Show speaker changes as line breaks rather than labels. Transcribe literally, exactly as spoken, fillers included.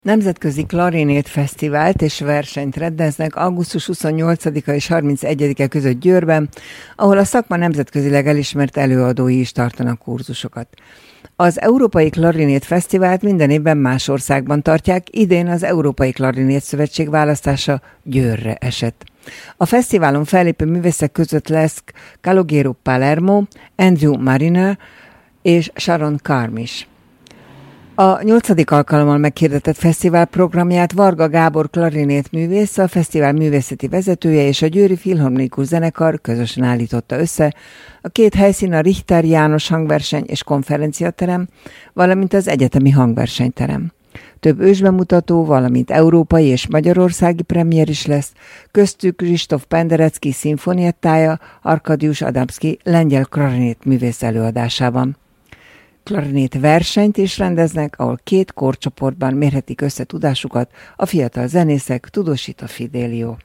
Nemzetközi Klarinét Fesztivált és versenyt rendeznek augusztus huszonnyolcadika és harmincegyedike között Győrben, ahol a szakma nemzetközileg elismert előadói is tartanak kurzusokat. Az Európai Klarinét Fesztivált minden évben más országban tartják, idén az Európai Klarinét Szövetség választása Győrre esett. A fesztiválon fellépő művészek között lesz Calogero Palermo, Andrew Mariner és Sharon Carm is. A nyolcadik alkalommal meghirdetett fesztivál programját Varga Gábor klarinét művész, a fesztivál művészeti vezetője és a Győri Filharmonikus Zenekar közösen állította össze. A két helyszín a Richter János hangverseny és konferenciaterem, valamint az egyetemi hangversenyterem. Több ősbemutató, valamint európai és magyarországi premier is lesz, köztük Kristóf Penderecki szimfoniettája, Arkadiusz Adamski lengyel klarinét művész előadásában. Klarinét versenyt is rendeznek, ahol két korcsoportban mérhetik össze tudásukat a fiatal zenészek, tudósít a Fidelio.